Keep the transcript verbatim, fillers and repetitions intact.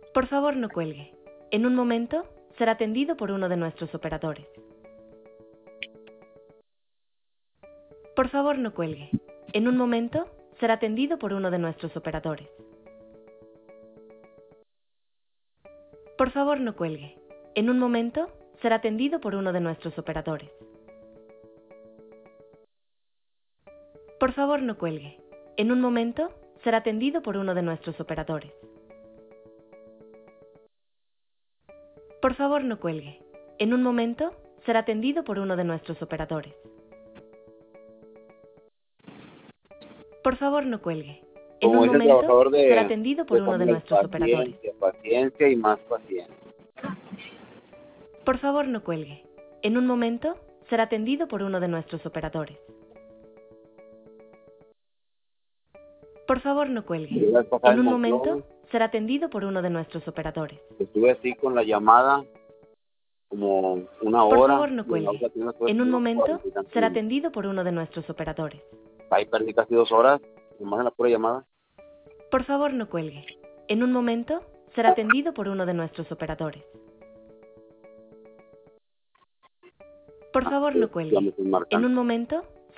Por favor, no cuelgue. En un momento, será atendido por uno de nuestros operadores. Por favor, no cuelgue. En un momento, será atendido por uno de nuestros operadores. Por favor, no cuelgue. En un momento, será atendido por uno de nuestros operadores. Por favor, no cuelgue. En un momento, será atendido por uno de nuestros operadores. Por favor, no cuelgue. En un momento, será atendido por uno de nuestros operadores. Por favor, no cuelgue. En Como un dice el momento, trabajador de, será atendido por de uno de familia, nuestros operadores. paciencia, paciencia y más paciencia. Por favor, no cuelgue. En un momento, será atendido por uno de nuestros operadores. Por favor, no cuelgue. Yo la vez pasada En en un Monclova, momento, será atendido por uno de nuestros operadores. estuve así con la llamada como una Por hora. favor, no Y en la cuelgue. otra tienda estuve En un como momento, cuarenta y tantos será minutos. atendido por uno de nuestros operadores. Ahí perdí casi dos horas, nomás en la pura llamada. Por favor, no cuelgue. En un momento, será atendido por uno de nuestros operadores. Por favor, no Ya me cuelgue. estoy En marcando. un momento,